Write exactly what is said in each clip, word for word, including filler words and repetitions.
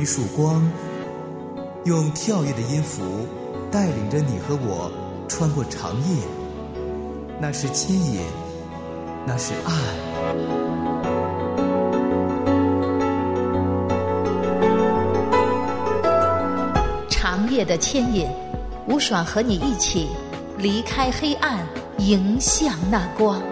一束光，用跳跃的音符带领着你和我穿过长夜。那是牵引，那是爱。 长夜的牵引，吴爽和你一起离开黑暗，迎向那光。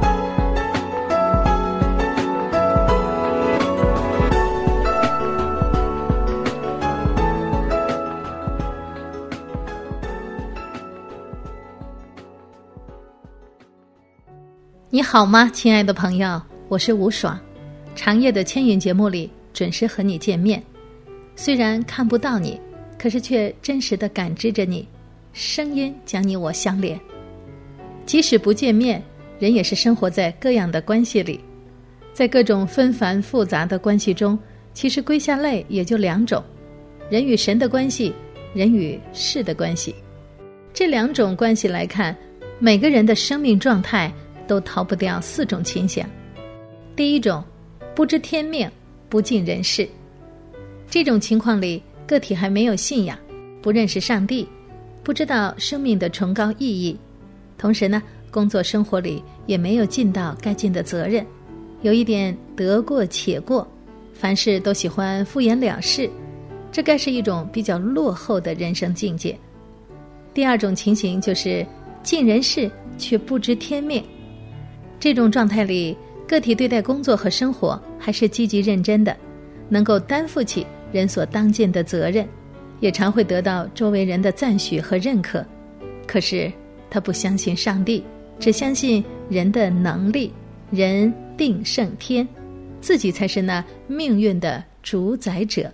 你好吗，亲爱的朋友，我是吴爽。长夜的牵引节目里准时和你见面，虽然看不到你，可是却真实地感知着你，声音将你我相连。即使不见面，人也是生活在各样的关系里，在各种纷繁复杂的关系中，其实归下类也就两种：人与神的关系，人与事的关系。这两种关系来看，每个人的生命状态都逃不掉四种倾向。第一种，不知天命，不尽人事。这种情况里，个体还没有信仰，不认识上帝，不知道生命的崇高意义，同时呢，工作生活里也没有尽到该尽的责任，有一点得过且过，凡事都喜欢敷衍了事，这该是一种比较落后的人生境界。第二种情形就是尽人事却不知天命。这种状态里，个体对待工作和生活还是积极认真的，能够担负起人所当尽的责任，也常会得到周围人的赞许和认可。可是他不相信上帝，只相信人的能力，人定胜天，自己才是那命运的主宰者。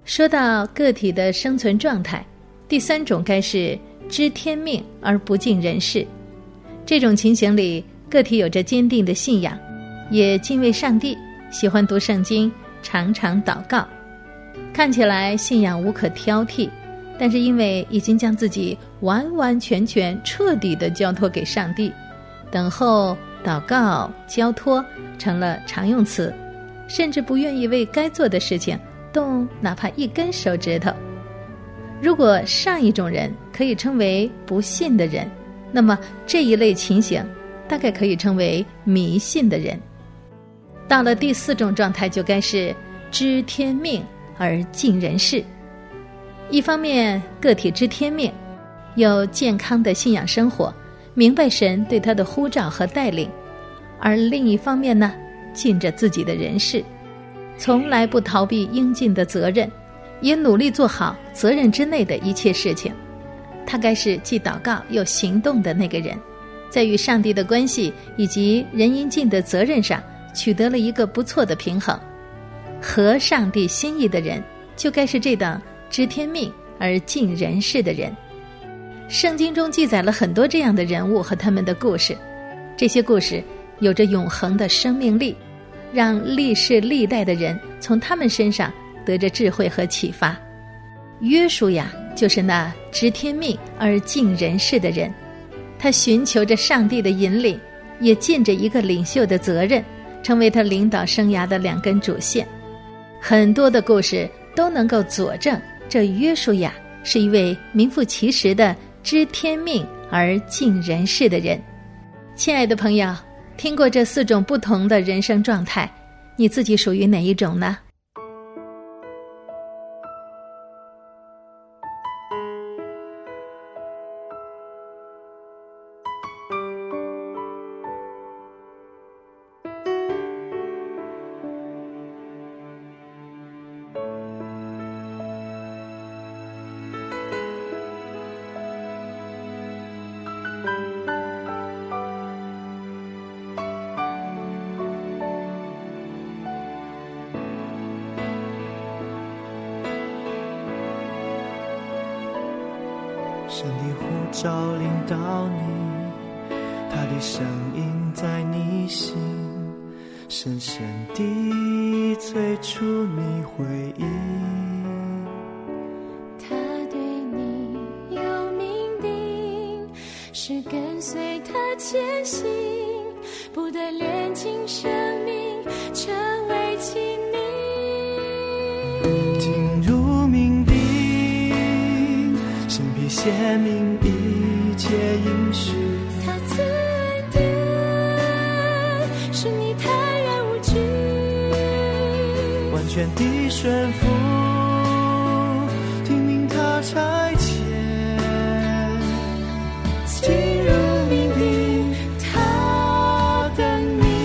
说到个体的生存状态，第三种该是知天命而不尽人事。这种情形里，个体有着坚定的信仰，也敬畏上帝，喜欢读圣经，常常祷告。看起来信仰无可挑剔，但是因为已经将自己完完全全彻底地交托给上帝，等候、祷告、交托成了常用词，甚至不愿意为该做的事情动哪怕一根手指头。如果上一种人可以称为不信的人，那么这一类情形大概可以称为迷信的人。到了第四种状态，就该是知天命而尽人事。一方面，个体知天命，有健康的信仰生活，明白神对他的呼召和带领；而另一方面呢，尽着自己的人事，从来不逃避应尽的责任，也努力做好责任之内的一切事情。他该是既祷告又行动的那个人，在与上帝的关系以及人应尽的责任上取得了一个不错的平衡。合上帝心意的人，就该是这等知天命而尽人事的人。圣经中记载了很多这样的人物和他们的故事，这些故事有着永恒的生命力，让历世历代的人从他们身上得着智慧和启发。约书亚就是那知天命而尽人事的人，他寻求着上帝的引领，也尽着一个领袖的责任，成为他领导生涯的两根主线。很多的故事都能够佐证这约书亚是一位名副其实的知天命而尽人事的人。亲爱的朋友，听过这四种不同的人生状态，你自己属于哪一种呢？ 神的呼召领导你，他的声音在你心深深地催促你回应。 他对你有命定，是跟随他前行，不得炼尽生命，成为器皿。 进入命定，神必显明一切应许。 他赐恩典，使你坦然无惧， 完全地顺服，听命他差遣，进入命定，他等你。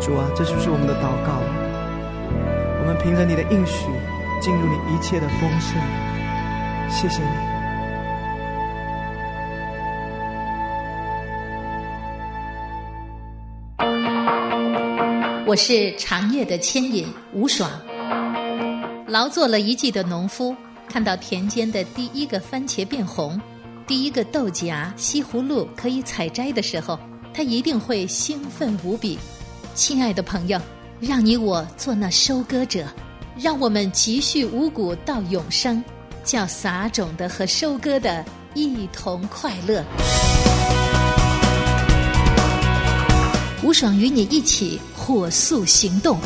主啊，这就是我们的祷告，我们凭着你的应许进入你一切的丰盛，谢谢你。 我是长夜的牵引吴爽。劳作了一季的农夫，看到田间的第一个番茄变红，第一个豆荚、西葫芦可以采摘的时候，他一定会兴奋无比。亲爱的朋友，让你我做那收割者，让我们积蓄五谷到永生，叫撒种的和收割的一同快乐。吴爽与你一起火速行动。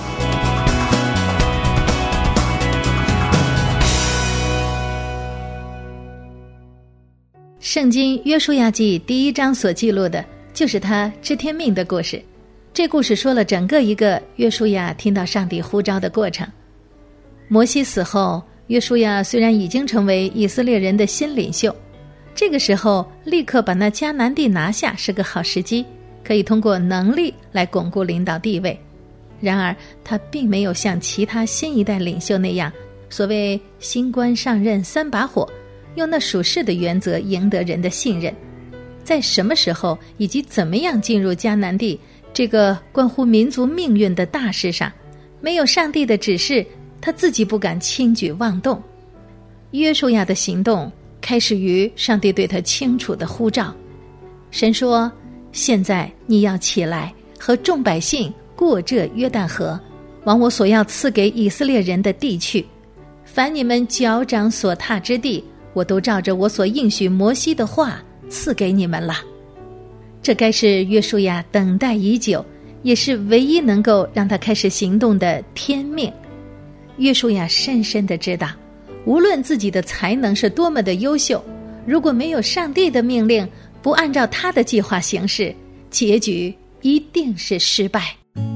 圣经约书亚记第一章所记录的就是他知天命的故事。这故事说了整个一个约书亚听到上帝呼召的过程。摩西死后，约书亚虽然已经成为以色列人的新领袖，这个时候立刻把那迦南地拿下是个好时机，可以通过能力来巩固领导地位。然而他并没有像其他新一代领袖那样，所谓新官上任三把火，用那属世的原则赢得人的信任。在什么时候以及怎么样进入迦南地这个关乎民族命运的大事上，没有上帝的指示，他自己不敢轻举妄动。约书亚的行动开始于上帝对他清楚的呼召。神说，现在你要起来，和众百姓过这约旦河，往我所要赐给以色列人的地去。凡你们脚掌所踏之地，我都照着我所应许摩西的话赐给你们了。这该是约书亚等待已久，也是唯一能够让他开始行动的天命。约书亚深深地知道，无论自己的才能是多么的优秀，如果没有上帝的命令，不按照他的计划行事，结局一定是失败。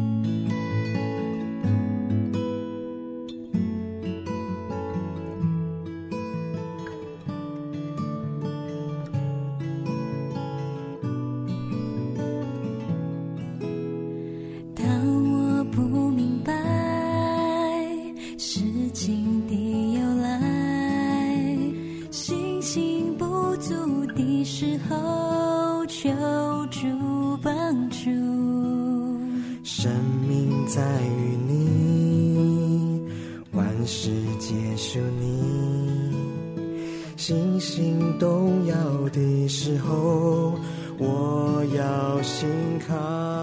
生命在于你，万事皆属你。星星动摇的时候，我要信靠。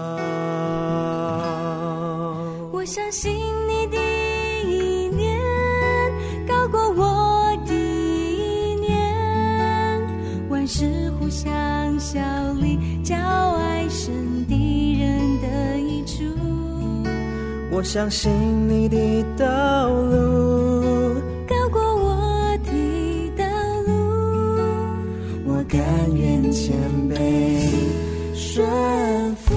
我相信你的意念高过我的意念，万事互相效力，叫爱神敌人的益处。 我相信你的道路高过我的道路， 我甘愿谦卑顺服。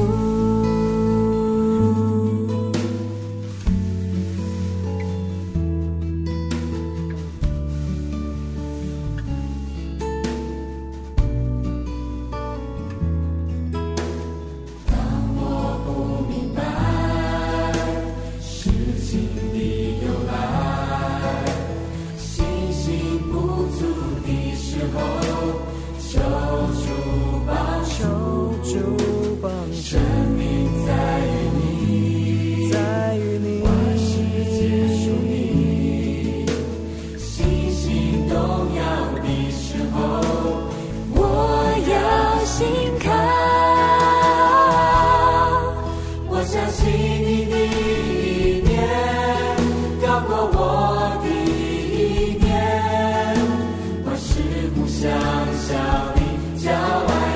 相效力，叫爱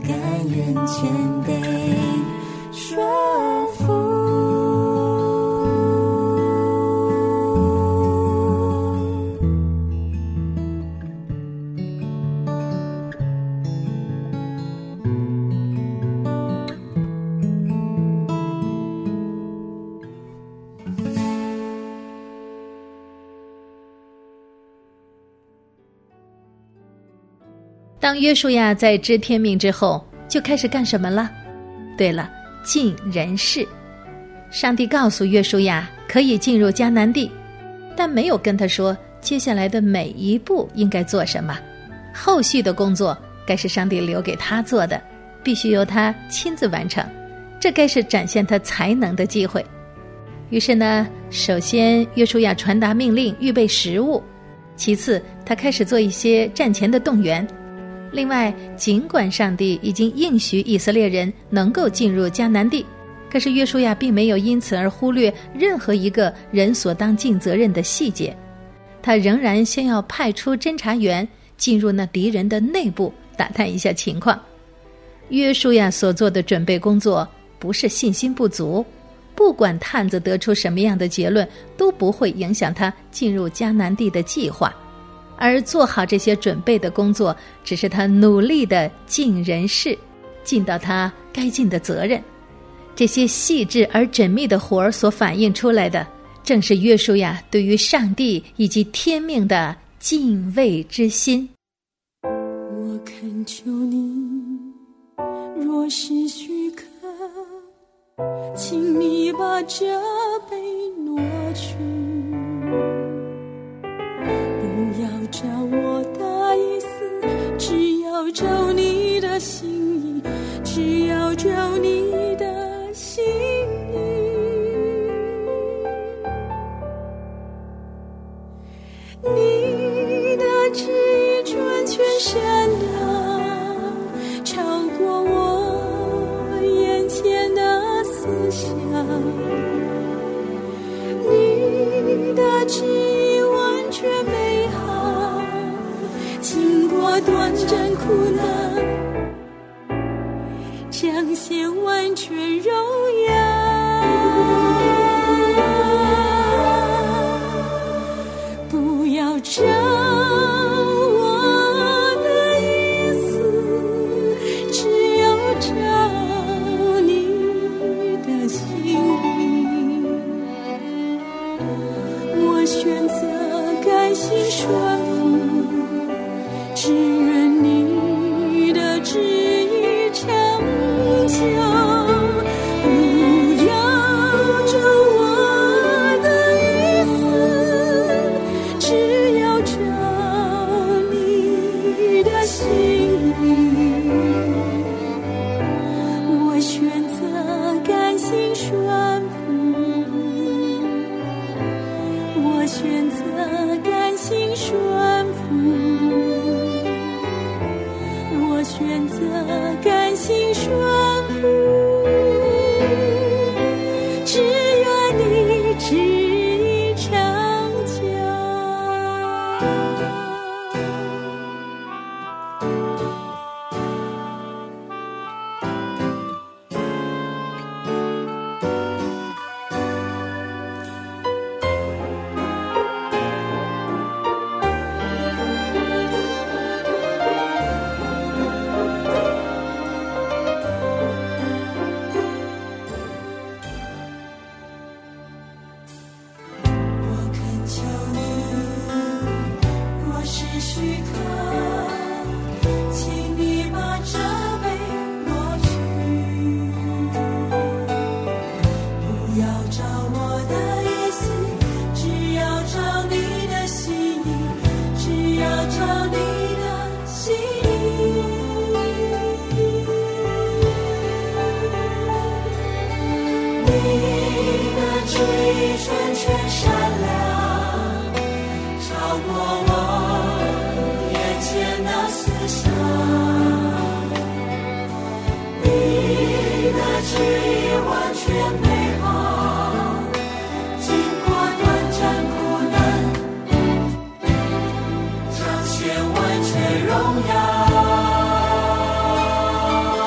甘愿谦卑顺服。 当约书亚在知天命之后，就开始干什么了？对了，尽人事。上帝告诉约书亚可以进入迦南地，但没有跟他说接下来的每一步应该做什么。后续的工作该是上帝留给他做的，必须由他亲自完成，这该是展现他才能的机会。于是呢，首先约书亚传达命令，预备食物，其次他开始做一些战前的动员。另外，尽管上帝已经应许以色列人能够进入迦南地，可是约书亚并没有因此而忽略任何一个人所当尽责任的细节，他仍然先要派出侦察员进入那敌人的内部，打探一下情况。约书亚所做的准备工作不是信心不足，不管探子得出什么样的结论，都不会影响他进入迦南地的计划。而做好这些准备的工作，只是他努力的尽人事，尽到他该尽的责任。这些细致而缜密的活儿所反映出来的，正是约书亚对于上帝以及天命的敬畏之心。 我恳求你，若是许可，请你把这杯挪去，不要照我的意思，只要照你的心意，只要照你的心意。你的旨意纯全善良，超过我眼前的思想。你的旨意完全美好，经过短暂苦难，彰显完全荣耀。不要照我的意思，只要照你的心意。我选择甘心顺服，只愿你的旨意长久。不要照我的意思，只要照你的心意。我选择甘心顺服，我选择甘心顺服，我选择甘心顺服，只愿你旨意长久。我恳求你，若是许可，请你把这杯挪去，不要照我的意思，只要照你的心意，只要照你的心意。你的旨意纯全善良，超过我眼前的思想。你的旨意完全美好，经过短暂苦难，彰显完全荣耀。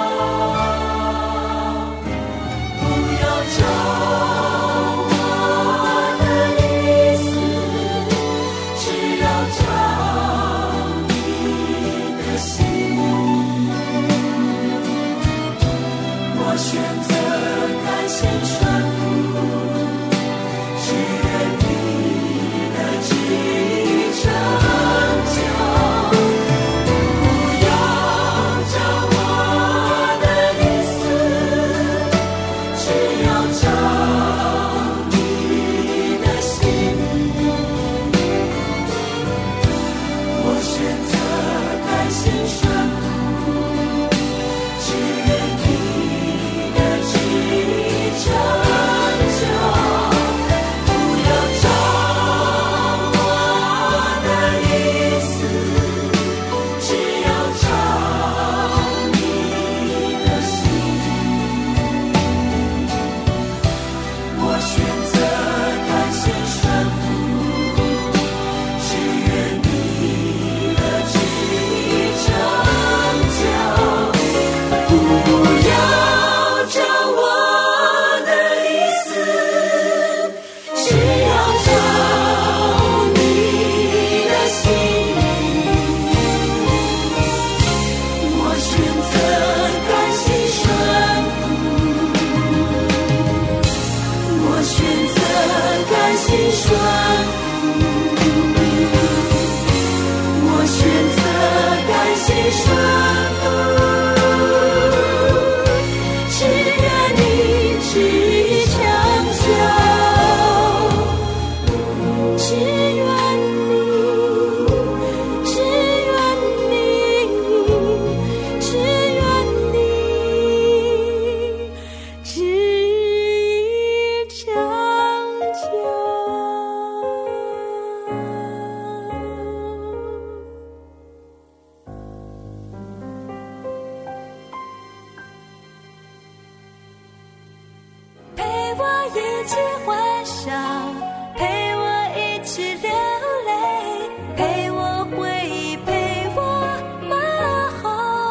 我一起欢笑，陪我一起流泪，陪我回忆，陪我问候，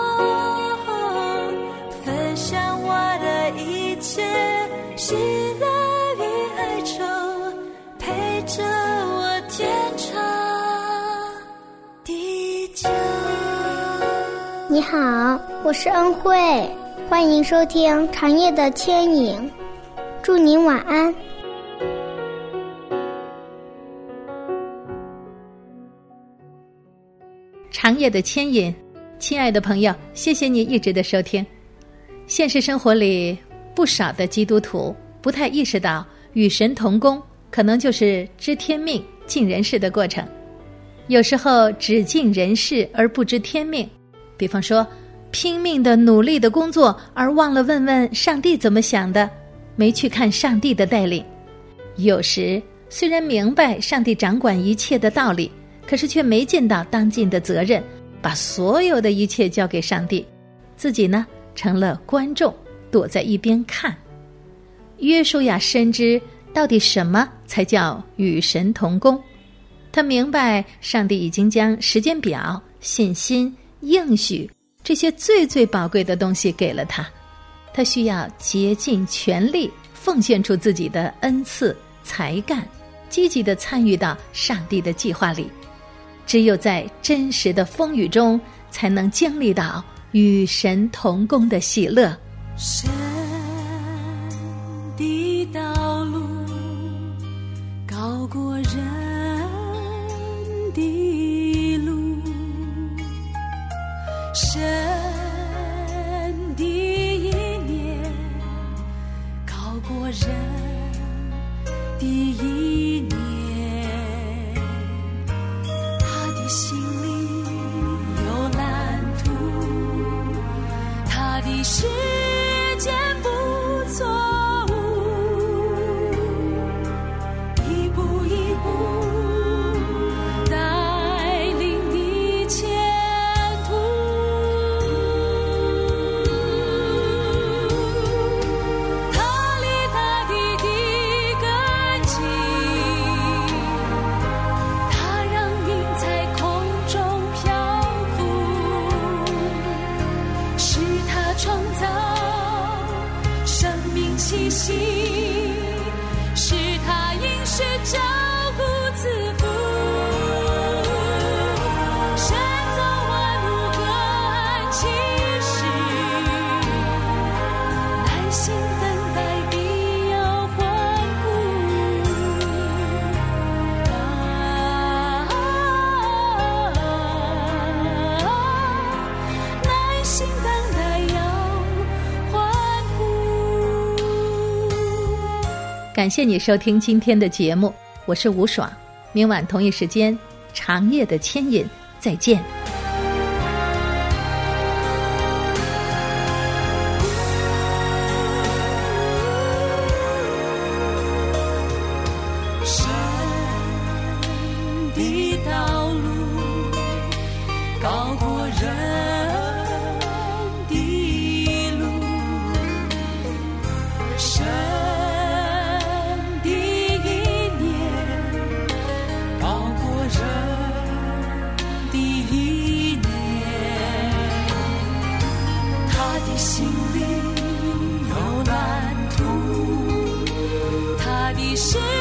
分享我的一切喜乐与哀愁，陪着我天长地久。 你好，我是恩惠，欢迎收听长夜的牵引，祝您晚安。 长夜的牵引，亲爱的朋友，谢谢你一直的收听。现实生活里，不少的基督徒不太意识到与神同工可能就是知天命尽人事的过程。有时候只尽人事而不知天命，比方说拼命的努力的工作而忘了问问上帝怎么想的，没去看上帝的带领。有时虽然明白上帝掌管一切的道理，可是却没尽到当尽的责任，把所有的一切交给上帝，自己呢成了观众，躲在一边看。约书亚深知到底什么才叫与神同工，他明白上帝已经将时间表、信心、应许这些最最宝贵的东西给了他，他需要竭尽全力奉献出自己的恩赐才干，积极地参与到上帝的计划里。只有在真实的风雨中，才能经历到与神同工的喜乐。 神的道路高过人的路，神的意念高过人的意念，他的心里有蓝图，他的时间不错误，一步一步带领你前途，他立他的地根基，他让云在空中漂浮，是他创造生命气息，是他应许照顾自负，神造万物各按其时，耐心等待必要欢呼，啊，耐心等待要欢呼。 感谢你收听今天的节目，我是吴爽，明晚同一时间长夜的牵引，再见。 神的道路高过人的路，神的意念高过人的意念，他的心里有蓝图，他的事